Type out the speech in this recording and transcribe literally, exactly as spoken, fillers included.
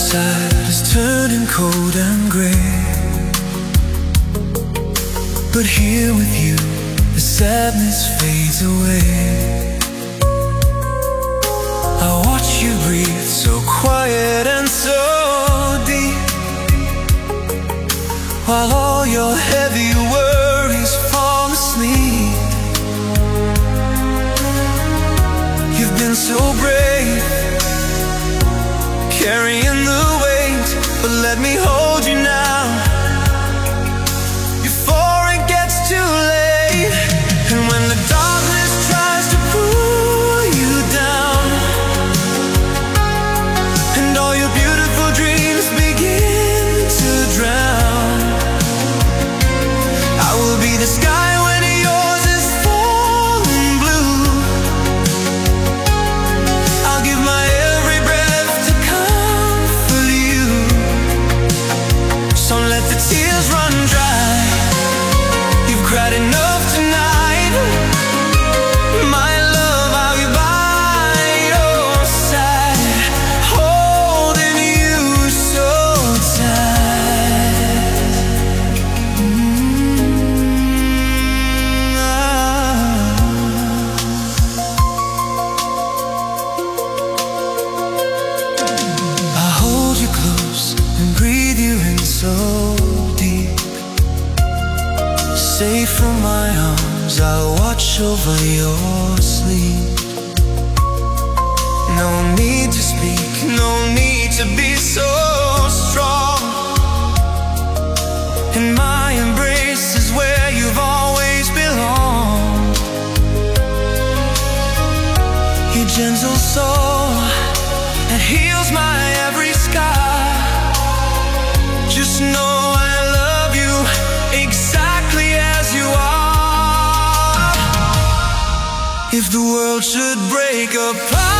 outside is turning cold and grey, but here with you the sadness fades away. I watch you breathe so quiet and so deep, while all your heavy worries fall asleep. You've been so brave, carrying the weight, but let me hold you now, before it gets too late. And when the darkness tries to pull you down, and all your beautiful dreams begin to drown, I will be the sky when yours is falling blue. I'll give my every breath to comfort you. So let the tears run dry. You've cried enough tonight. My love, I'll be by your side, holding you so tight. Mm, ah. I hold you close and breathe you in so deep. Safe from my arms, I'll watch over your sleep. No need to speak, no need to be so strong. In my embrace is where you've always belonged. Your gentle soul that heals my every scar. Just know I love you exactly as you are. If the world should break apart,